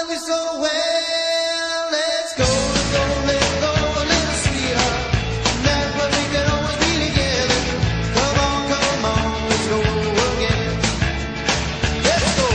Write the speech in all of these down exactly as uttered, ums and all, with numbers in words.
love you so well. Let's go, let's go, let's go, a little sweeter. That's what we can always be together. Come on, come on, let's go again. Let's go.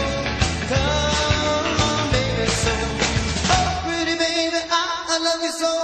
I love you so